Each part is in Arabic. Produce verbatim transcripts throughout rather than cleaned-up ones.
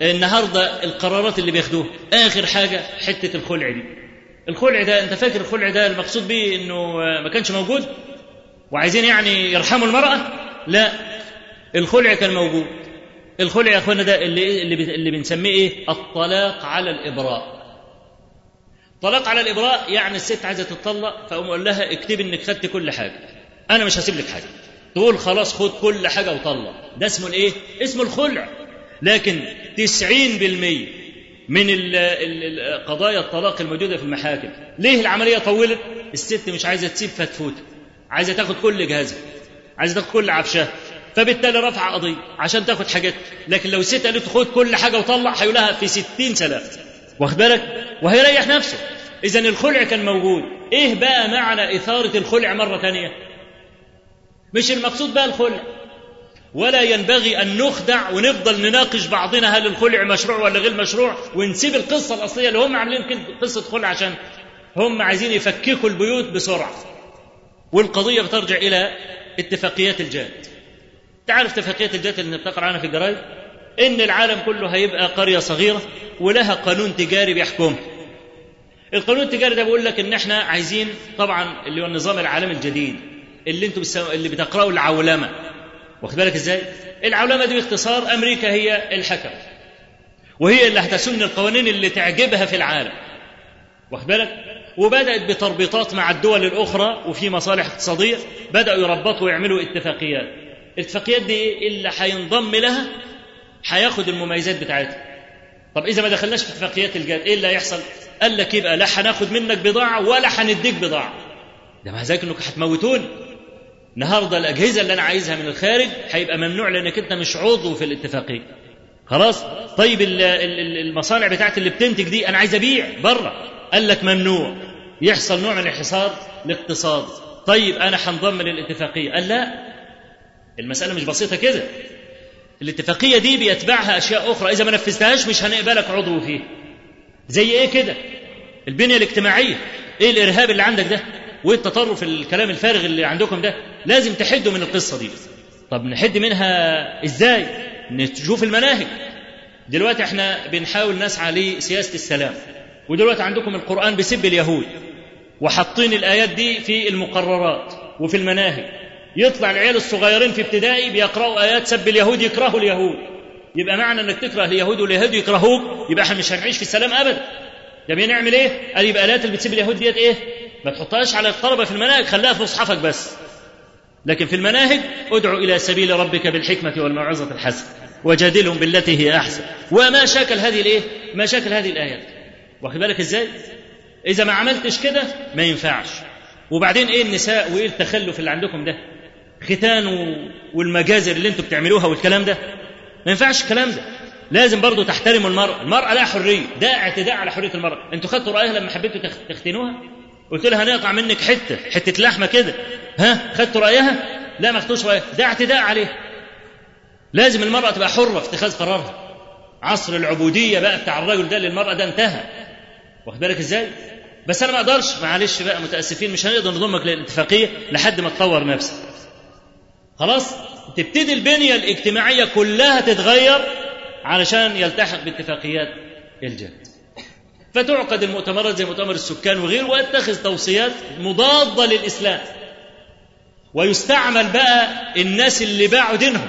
النهارده القرارات اللي بياخدوها آخر حاجة حتة الخلع دي. الخلع ده أنت فاكر الخلع ده المقصود به إنه ما كانش موجود وعايزين يعني يرحموا المرأة؟ لا، الخلع كان موجود. الخلع يا أخوانا ده اللي اللي اللي بنسميه إيه؟ الطلاق على الإبراء. طلاق على الإبراء يعني الست عايزة تتطلق فأقوم أقول لها اكتبي إنك خدت كل حاجة، أنا مش هسيب لك حاجة. تقول خلاص خد كل حاجة وطلق. ده اسمه الإيه؟ اسمه الخلع. لكن تسعين بالمية من قضايا الطلاق الموجودة في المحاكم ليه العملية طولت؟ الست مش عايزة تسيب فتفوت، عايزة تاخد كل جهازها، عايزة تاخد كل عفشها، فبالتالي رفع قضية عشان تاخد حاجات. لكن لو الست قالت خد كل حاجة وطلع هيقولها في ستين سلام، واخد بالك؟ وهيريح نفسه. إذن الخلع كان موجود. إيه بقى معنى إثارة الخلع مرة ثانية؟ مش المقصود بقى الخلع، ولا ينبغي أن نخدع ونفضل نناقش بعضنا هل الخلع مشروع ولا غير مشروع، ونسيب القصة الأصلية اللي هم عاملين قصة خلع عشان هم عايزين يفككوا البيوت بسرعة. والقضية بترجع إلى اتفاقيات الجاد. تعرف اتفاقيات الجاد اللي بتقرأ عنها في الجرايد؟ إن العالم كله هيبقى قرية صغيرة ولها قانون تجاري بيحكمها. القانون التجاري ده بيقول لك إن إحنا عايزين طبعا اللي هو النظام العالمي الجديد اللي انتوا بسو... اللي بتقرأوا العولمة. واخد بالك ازاي؟ العولمة دي باختصار أمريكا هي الحكم، وهي اللي هتسن القوانين اللي تعجبها في العالم. واخد بالك؟ وبدأت بتربيطات مع الدول الأخرى وفي مصالح اقتصادية بدأوا يربطوا ويعملوا اتفاقيات. الاتفاقيات دي اللي هينضم لها هياخد المميزات بتاعتها. طب إذا ما دخلناش في اتفاقيات الجاد إيه اللي هيحصل؟ قال لك يبقى لا هناخد منك بضاعة ولا هنديك بضاعة. ده مع ذلك انك هتموتون. النهارده الأجهزة اللي أنا عايزها من الخارج هيبقى ممنوع لأنك أنت مش عضو في الاتفاقية. خلاص؟ طيب المصانع بتاعت اللي بتنتج دي أنا عايز أبيع بره، قال لك ممنوع. يحصل نوع من الحصار الاقتصادي. طيب أنا هنضم للاتفاقية، قال لا، المسألة مش بسيطة كده. الاتفاقية دي بيتبعها أشياء أخرى، إذا ما نفذتهاش مش هنقبلك عضو فيه. زي إيه كده؟ البنية الاجتماعية. إيه الإرهاب اللي عندك ده؟ والتطرف الكلام الفارغ اللي عندكم ده؟ لازم تحدوا من القصة دي. طب نحد منها إزاي؟ نشوف المناهج. دلوقتي احنا بنحاول نسعى لسياسة السلام، ودلوقتي عندكم القرآن بيسب اليهود وحاطين الآيات دي في المقررات وفي المناهج. يطلع العيال الصغيرين في ابتدائي بيقرأوا آيات سب اليهود، يكرهوا اليهود. يبقى معنى انك تكره اليهود واليهود يكرهوك يبقى احنا مش هنعيش في السلام أبدا. ده بنعمل ايه؟ قال يبقى الآيات اللي بتسب اليهود ديت ايه؟ ما تحطهاش على الطلبة في المناهج، خليها في مصحفك بس. لكن في المناهج ادعو إلى سبيل ربك بالحكمة والموعظة الحسنة وجادلهم بالتي هي أحسن. وما شاكل هذه الايه؟ ما شاكل هذه الآيات. واخد بالك ازاي؟ إذا ما عملتش كده ما ينفعش. وبعدين ايه النساء وايه التخلف اللي عندكم ده؟ ختان والمجازر اللي انتوا بتعملوها والكلام ده ما ينفعش. الكلام ده لازم برضو تحترموا المرأة. المرأة لها حرية، ده اعتداء على حرية المرأة. انتوا خدتوا رأيها لما حبيتوا تختنوها؟ قلت لها هنقطع منك حتة حتة لحمة كده، ها خدتوا رأيها؟ لا ما خدتوش رأيها، ده اعتداء عليه. لازم المرأة تبقى حرة في اتخاذ قرارها. عصر العبودية بقى بتاع الرجل ده للمرأة ده انتهى. واخد بالك ازاي؟ بس انا ما اقدرش، معلش بقى متأسفين، مش هنقدر نضمك للاتفاقية لحد ما تطور نفسك. خلاص تبتدي البنية الاجتماعية كلها تتغير علشان يلتحق باتفاقيات الجاد. فتعقد المؤتمرات زي مؤتمر السكان وغيره، واتخذ توصيات مضادة للإسلام، ويستعمل بقى الناس اللي باعوا دينهم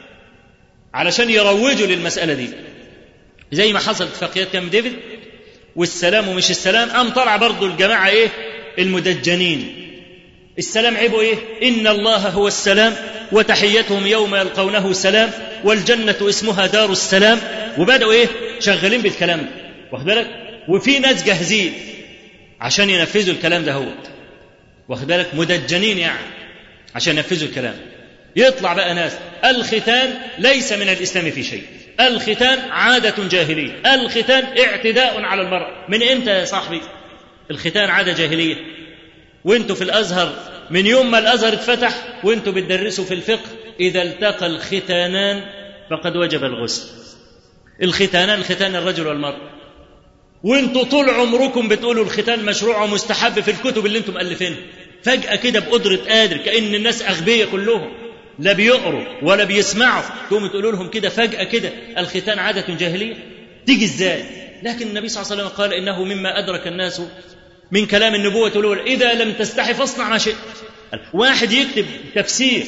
علشان يروجوا للمسألة دي، زي ما حصل اتفاقيات كامب ديفيد والسلام ومش السلام. قام طلع برضو الجماعة ايه المدجنين. السلام عيبه ايه؟ إن الله هو السلام وتحيتهم يوم يلقونه سلام والجنة اسمها دار السلام. وبدأوا ايه شغالين بالكلام ده، واخد بالك؟ وفي ناس جاهزين عشان ينفذوا الكلام ده، هو واخد بالك؟ مدجنين يعني عشان ينفذوا الكلام. يطلع بقى ناس الختان ليس من الإسلام في شيء، الختان عادة جاهلية، الختان اعتداء على المرأة. من امتى يا صاحبي الختان عادة جاهلية؟ وانتوا في الأزهر من يوم ما الأزهر اتفتح وانتوا بتدرسوا في الفقه إذا التقى الختانان فقد وجب الغسل. الختانان ختان الرجل والمرأة، وانتوا طول عمركم بتقولوا الختان مشروع ومستحب في الكتب اللي انتم مؤلفينها. فجأة كده بقدرة قادر كأن الناس أغبياء كلهم لا بيقروا ولا بيسمعوا، تقوموا تقولوا لهم كده فجأة كده الختان عادة جاهلية؟ تيجي ازاي؟ لكن النبي صلى الله عليه وسلم قال إنه مما أدرك الناس من كلام النبوة الأولى إذا لم تستحي فاصنع ما شئت. واحد يكتب تفسير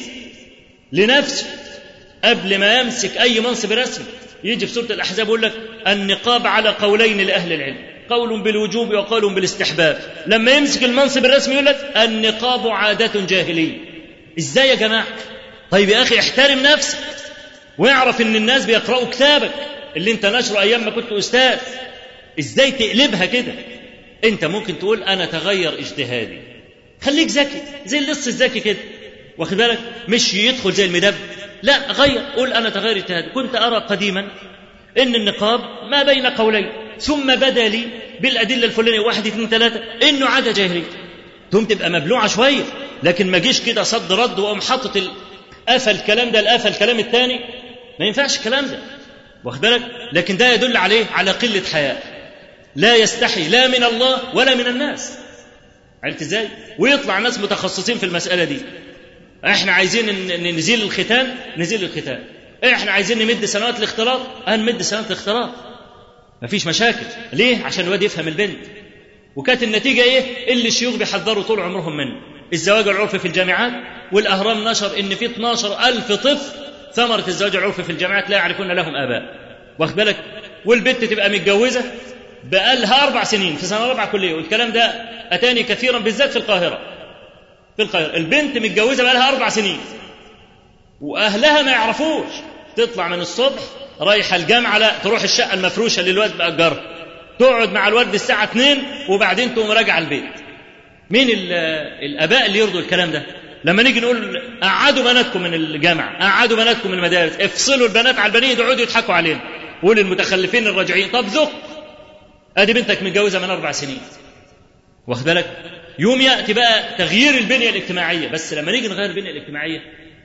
لنفسه قبل ما يمسك أي منصب رسمي، يجي في سورة الأحزاب يقول لك النقاب على قولين لأهل العلم، قول بالوجوب وقول بالاستحباب. لما يمسك المنصب الرسمي يقول لك النقاب عادة جاهلية. ازاي يا جماعة؟ طيب يا أخي احترم نفسك واعرف ان الناس بيقرأوا كتابك اللي انت نشره أيام ما كنت أستاذ. ازاي تقلبها كده؟ انت ممكن تقول أنا تغير اجتهادي، خليك ذكي زي اللص الذكي كده، واخد بالك؟ مش يدخل زي المدب، لا غير، قول أنا تغير اجتهادي. كنت أرى قديما إن النقاب ما بين قولين، ثم بدا لي بالأدلة الفلانية واحد اثنين ثلاثة إنه عادة جاهلية. ثم تبقى مبلوعة شوية، لكن ما جيش كده صد رد وأقوم حاطط قفل الكلام ده القفل الكلام الثاني، ما ينفعش الكلام ده، واخد بالك؟ لكن ده يدل عليه على قلة حياء، لا يستحي لا من الله ولا من الناس. عرفت ازاي؟ ويطلع ناس متخصصين في المسألة دي، احنا عايزين نزيل الختان نزيل الختان، احنا عايزين نمد سنوات الاختلاط هنمد سنوات الاختلاط، مفيش مشاكل. ليه؟ عشان الواد يفهم البنت. وكانت النتيجة ايه؟ اللي الشيوخ بيحذروا طول عمرهم منه، الزواج العرفي في الجامعات. والأهرام نشر ان في اثناشر ألف طفل ثمرة الزواج العرفي في الجامعات لا يعرفون لهم آباء، واخد بالك؟ والبنت تبقى متجوزة بقالها أربع سنين في سنة رابعة كلية، والكلام ده أتاني كثيرا بالذات في القاهرة. في القاهرة البنت متجوزة بقالها أربع سنين وأهلها ما يعرفوش، تطلع من الصبح رايحة الجامعة، لا تروح الشقة المفروشة اللي الواد بأجرها، تقعد مع الواد الساعة اتنين وبعدين تقوم راجعة البيت. مين الآباء اللي يرضوا الكلام ده؟ لما نيجي نقول قعدوا بناتكم من الجامعة، قعدوا بناتكم من المدارس، افصلوا البنات على البنين، يقعدوا يضحكوا علينا، قول المتخلفين الراجعين. طب ذق، ادي بنتك متجوزة من أربع سنين، واخد بالك؟ يوم يأتي بقى تغيير البنية الاجتماعية. بس لما نيجي نغير البنية الاجتماعية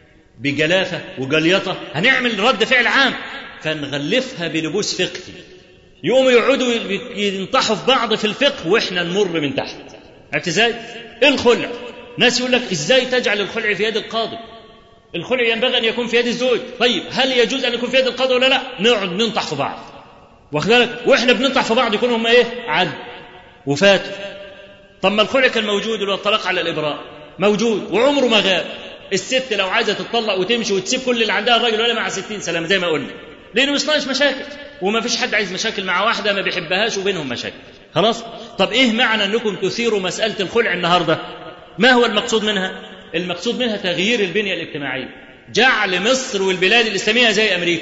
بجلافة وجليطة هنعمل رد فعل عام، فنغلفها بلبوس فقهي، يقوموا يقعدوا ينطحوا في بعض في الفقه واحنا نمر من تحت. عرفت ازاي؟ الخلع، ناس يقول لك ازاي تجعل الخلع في يد القاضي؟ الخلع ينبغي ان يكون في يد الزوج. طيب هل يجوز ان يكون في يد القاضي ولا لا؟ نقعد ننطح في بعض، واخد بالك؟ واحنا بننطح في بعض يكون هم ايه؟ عدل وفاتوا. طب ما الخلع كان موجود، والطلاق على الابراء موجود وعمره ما غاب. الست لو عايزه تطلق وتمشي وتسيب كل اللي عندها الراجل ولا مع ستين سلامه زي ما قلنا، لانه مش ناقص مشاكل، وما فيش حد عايز مشاكل مع واحده ما بيحبهاش وبينهم مشاكل، خلاص. طب ايه معنى انكم تثيروا مساله الخلع النهارده؟ ما هو المقصود منها؟ المقصود منها تغيير البنيه الاجتماعيه، جعل مصر والبلاد الاسلاميه زي امريكا.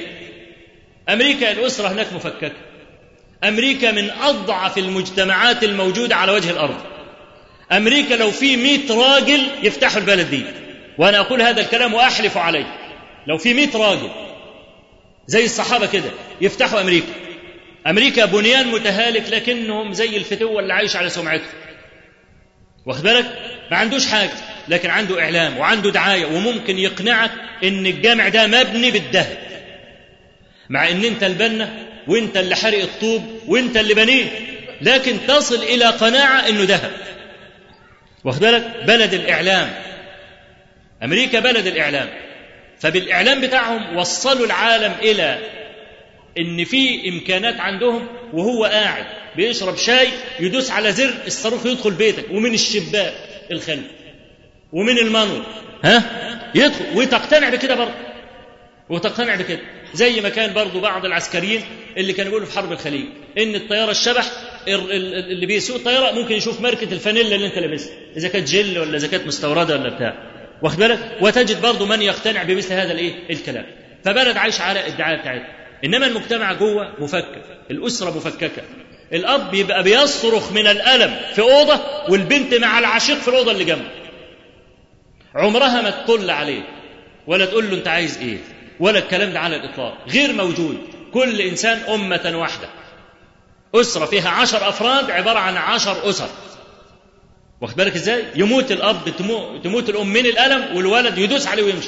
امريكا الاسره هناك مفككه، امريكا من اضعف المجتمعات الموجوده على وجه الارض. امريكا لو في مئة راجل يفتحوا البلد دي، وانا اقول هذا الكلام واحلف عليه، لو في مئة راجل زي الصحابه كده يفتحوا امريكا. امريكا بنيان متهالك لكنهم زي الفتوه اللي عايش على سمعته، واخد بالك؟ ما عندوش حاجه، لكن عنده اعلام وعنده دعايه، وممكن يقنعك ان الجامع ده مبني بالذهب، مع ان انت البنا وانت اللي حرق الطوب وانت اللي بنيه، لكن تصل الى قناعه انه ذهب، واخد بالك؟ بلد الاعلام، امريكا بلد الاعلام. فبالاعلام بتاعهم وصلوا العالم الى ان في امكانات عندهم، وهو قاعد بيشرب شاي يدوس على زر الصاروخ يدخل بيتك، ومن الشباك الخلف ومن المنور ها يدخل، وتقتنع بكده برضه، وتقتنع بكده. زي ما كان برضه بعض العسكريين اللي كانوا يقولوا في حرب الخليج ان الطياره الشبح اللي بيسوق الطياره ممكن يشوف ماركه الفانيلا اللي انت لابسها، اذا كانت جل ولا اذا كانت مستورده ولا بتاع، واخد بالك؟ وتجد برضه من يقتنع بمثل هذا الايه الكلام. فبلد عايش على الدعايه بتاعتها، انما المجتمع جوه مفكك، الاسره مفككه، الاب يبقى بيصرخ من الالم في اوضه والبنت مع العشيق في الاوضه اللي جنبه، عمرها ما تطل عليه ولا تقول له انت عايز ايه، ولا الكلام ده على الاطلاق، غير موجود. كل انسان امه واحده، اسره فيها عشر افراد عباره عن عشر اسر، واخد بالك ازاي؟ يموت الاب تموت الام من الالم والولد يدوس عليه ويمشي.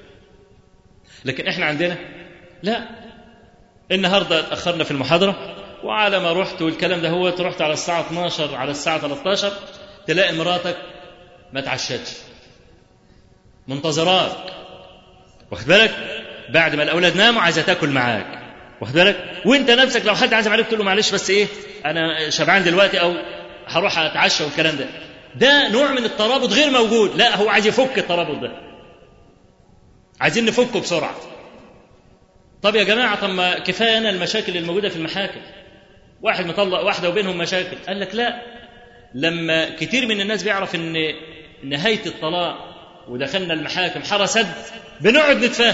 لكن احنا عندنا لا. النهارده اتاخرنا في المحاضره، وعلى ما رحت والكلام ده هو رحت على الساعه اثناشر على الساعه ثلاثة عشر تلاقي مراتك ما تعشتش منتظراك، واخد بالك؟ بعد ما الاولاد ناموا عايزه تاكل معاك، واخد بالك؟ وانت نفسك لو حد عازم عليك تقول له معلش بس ايه انا شبعان دلوقتي او هروح اتعشى والكلام ده. ده نوع من الترابط غير موجود. لا، هو عايز يفك الترابط ده، عايزين نفكه بسرعه. طب يا جماعه، طب ما كفايه انا المشاكل الموجوده في المحاكم، واحد مطلق واحده وبينهم مشاكل. قال لك لا، لما كتير من الناس بيعرف ان نهايه الطلاق ودخلنا المحاكم حرسد بنقعد نتفاهم.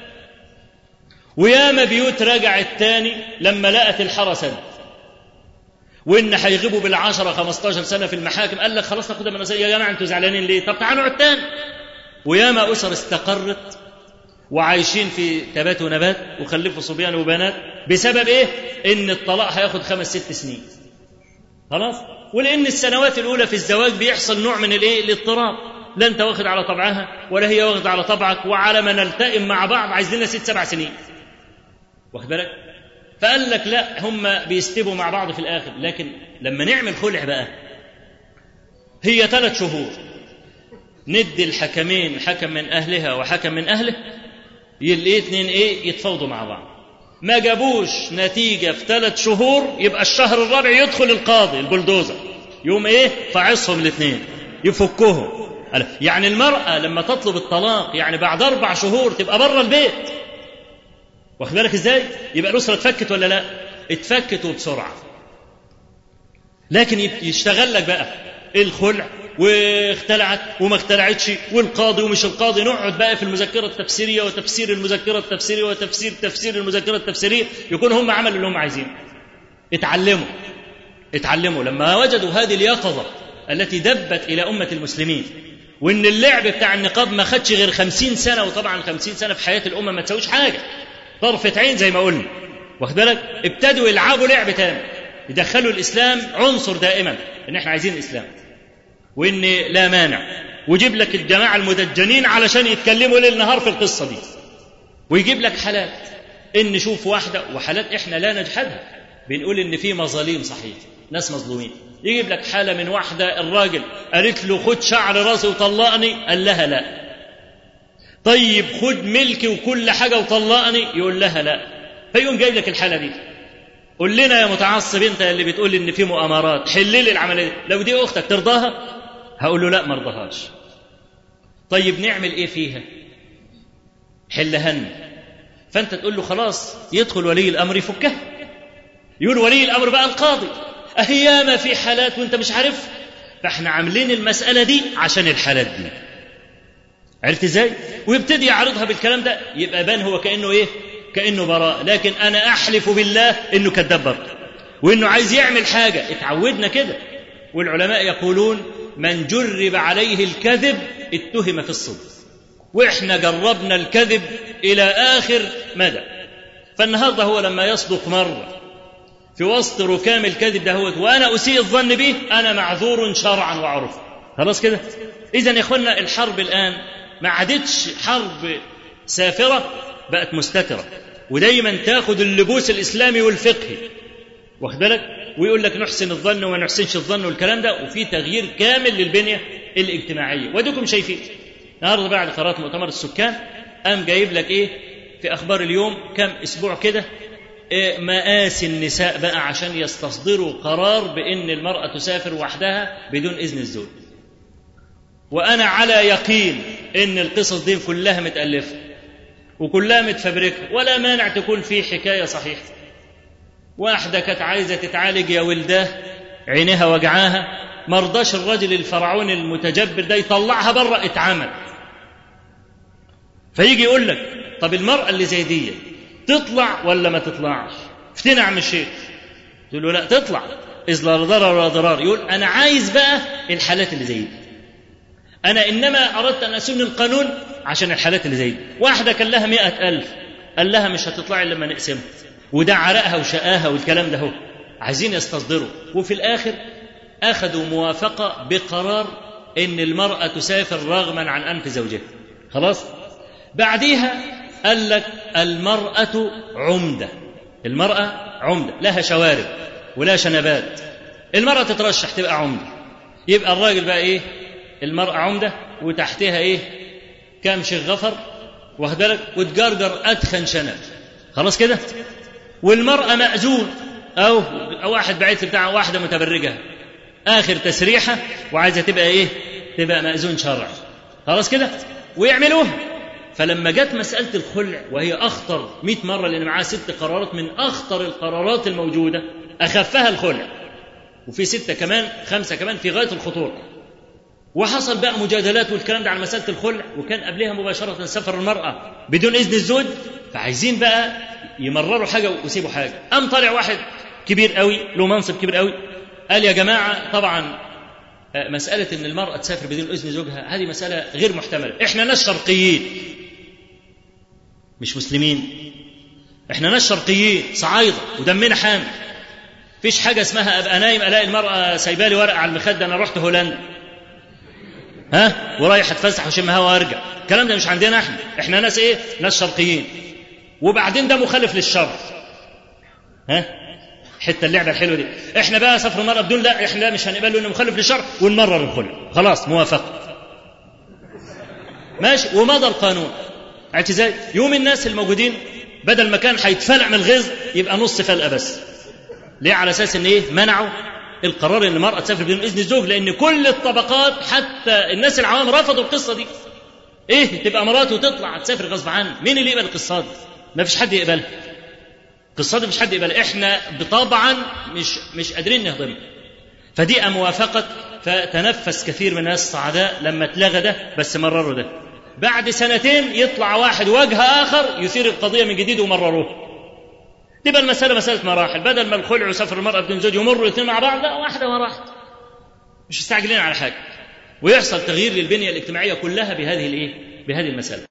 وياما بيوت رجعت تاني لما لقت الحرسد، وان هيغيبوا بالعشرة خمستاشر سنه في المحاكم. قال لك خلاص ناخدها من يا جماعه انتوا زعلانين ليه؟ طب تعالوا نقعد تاني. وياما اسر استقرت وعايشين في تبات ونبات وخلفوا صبيان وبنات بسبب ايه؟ ان الطلاق هياخد خمس ست سنين. خلاص؟ ولان السنوات الاولى في الزواج بيحصل نوع من الايه؟ الاضطراب، لا انت واخد على طبعها ولا هي واخد على طبعك، وعلى ما نلتئم مع بعض عايز لنا ست سبع سنين. واخد بالك؟ فقال لك لا، هم بيستبوا مع بعض في الاخر. لكن لما نعمل خلع بقى هي ثلاث شهور، ندي الحكمين حكم من اهلها وحكم من اهله، يلاقي اتنين ايه؟ يتفاوضوا مع بعض. ما جابوش نتيجه في ثلاث شهور، يبقى الشهر الرابع يدخل القاضي البلدوزر يوم ايه؟ فاعصهم الاثنين يفكهم. يعني المراه لما تطلب الطلاق يعني بعد اربع شهور تبقى بره البيت. واخد بالك ازاي؟ يبقى الاسره اتفكت ولا لا؟ اتفكت وبسرعه. لكن يشتغل لك بقى الخلع واختلعت وما اختلعتش والقاضي ومش القاضي، نقعد بقى في المذكره التفسيريه وتفسير المذكره التفسيريه وتفسير تفسير المذكره التفسيريه. يكون هم عملوا اللي هم عايزينه. اتعلموا اتعلموا لما وجدوا هذه اليقظه التي دبت الى امه المسلمين، وان اللعب بتاع النقاب ما خدش غير خمسين سنه. وطبعا خمسين سنه في حياه الامه ما تسويش حاجه، طرفة عين زي ما قلنا. واخد بالك؟ ابتدوا يلعبوا لعب تاني، يدخلوا الاسلام عنصر دائما ان احنا عايزين الاسلام وان لا مانع، ويجيب لك الجماعه المدجنين علشان يتكلموا ليل نهار في القصه دي، ويجيب لك حالات ان نشوف واحده، وحالات احنا لا نجحدها، بنقول ان في مظالم صحيح، ناس مظلومين. يجيب لك حاله من واحده الراجل قالت له خد شعر راسي وطلقني، قال لها لا. طيب خد ملكي وكل حاجه وطلقني، يقول لها لا. فيقوم جايب لك الحاله دي. قول لنا يا متعصب انت اللي بتقول ان في مؤامرات، حل لي العمليه دي. لو دي اختك ترضاها؟ هقول له لا ما ارضاهاش. طيب نعمل ايه فيها؟ حلهن. فانت تقول له خلاص يدخل ولي الامر يفكها. يقول ولي الامر بقى القاضي اهياما في حالات وانت مش عارف، فاحنا عاملين المساله دي عشان الحالات دي. عرفت ازاي؟ ويبتدي يعرضها بالكلام ده، يبقى بان هو كانه ايه؟ كانه براء. لكن انا احلف بالله انه كذاب برضه، وانه عايز يعمل حاجه. اتعودنا كده. والعلماء يقولون من جرب عليه الكذب اتهم في الصدق، واحنا جربنا الكذب الى اخر مدى. فالنهارده هو لما يصدق مره في وسط ركام الكذب ده هو وانا اسيء الظن به، انا معذور شرعا وعرفا. خلاص كده. اذا يا اخوانا الحرب الان ما عادتش حرب سافره، بقت مستتره، ودايما تاخد اللبوس الاسلامي والفقهي. واخد بالك؟ ويقول لك نحسن الظن وما نحسنش الظن والكلام ده، وفي تغيير كامل للبنيه الاجتماعيه. وديكم شايفين النهارده بعد قرارات مؤتمر السكان قام جايب لك ايه في اخبار اليوم كم اسبوع كده؟ إيه مآسي النساء بقى عشان يستصدروا قرار بان المراه تسافر وحدها بدون اذن الزوج. وانا على يقين ان القصص دي كلها متالفه وكلها متفبركه، ولا مانع تكون في حكايه صحيحه. واحده كانت عايزه تتعالج يا ولداه، عينيها وجعاها، مرضاش الرجل الفرعوني المتجبر ده يطلعها بره، اتعمل. فيجي يقول لك طب المراه اللي زي دي تطلع ولا ما تطلعش؟ افتنى عم الشيخ. تقول له لا تطلع، اذ لا ضرر ولا ضرار. يقول انا عايز بقى الحالات اللي زي دي، انا انما اردت ان اسن القانون عشان الحالات اللي زي دي. واحده كان لها مئة ألف، قال لها مش هتطلعي الا لما نقسمها، وده عرقها وشقاها والكلام ده هو عايزين يستصدروا. وفي الاخر اخذوا موافقه بقرار ان المراه تسافر رغما عن انف زوجها. خلاص. بعديها قال لك المراه عمده، المراه عمده لها شوارب ولا شنبات، المراه تترشح تبقى عمده. يبقى الراجل بقى ايه؟ المراه عمده وتحتها ايه؟ كام شيخ غفر واخد بالك، وتجرجر أدخن شنب، خلاص كده. والمرأة مأذون، أو أو واحد بعيد بتاع واحدة متبرجة آخر تسريحة وعايزة تبقى إيه؟ تبقى مأذون شرعي، خلاص كده، ويعملوها. فلما جت مسألة الخلع وهي أخطر مئة مرة، لأن معاها ست قرارات من أخطر القرارات الموجودة، أخفها الخلع، وفي ستة كمان، خمسة كمان في غاية الخطورة. وحصل بقى مجادلات والكلام ده على مسألة الخلع، وكان قبلها مباشرة سفر المرأة بدون إذن الزوج، فعايزين بقى يمرروا حاجة ويسيبوا حاجة. قام طالع واحد كبير قوي له منصب كبير قوي قال يا جماعة طبعا مسألة إن المرأة تسافر بدون إذن زوجها هذه مسألة غير محتملة، إحنا ناس شرقيين مش مسلمين، إحنا ناس شرقيين صعايدة ودمنا حامل، فيش حاجة اسمها أبقى نايم ألاقي المرأة سايبالي ورقة على المخدة أنا رحت هولندا ها ورايح أتفسح وشم هوا وأرجع، الكلام ده مش عندنا إحنا، إحنا ناس إيه؟ ناس شرقيين. وبعدين ده مخالف للشرع، ها حتى اللعبة الحلوة دي، إحنا بقى سفر المرأة بدون، لا إحنا مش هنقبله إنه مخالف للشرع ونمرر الخلع، خلاص موافقة ماشي. ومضى القانون اعتزال. يوم الناس الموجودين بدل ما كان هيتفلع من الغيظ يبقى نص فلقة بس، ليه؟ على أساس إن إيه؟ منعوا القرار إن المرأة تسافر بدون إذن الزوج، لأن كل الطبقات حتى الناس العوام رفضوا القصة دي. إيه تبقى مراته وتطلع تسافر غصب عنه؟ مين اللي يقبل القصة دي؟ ما فيش حد يقبلها، القصة دي مش حد يقبلها، إحنا طبعا مش مش قادرين نهضمها. فدي موافقة، فتنفس كثير من الناس السعداء لما اتلغى ده، بس مرروا ده. بعد سنتين يطلع واحد وجه آخر يثير القضية من جديد ومرروه. تبقى المسألة مسألة مراحل، بدل ما الخلع وسفر المرأة بدون زوج يمروا الاثنين مع بعض، لا واحدة وراحت، مش مستعجلين على حاجة، ويحصل تغيير للبنية الاجتماعية كلها بهذه الايه؟ بهذه المسألة.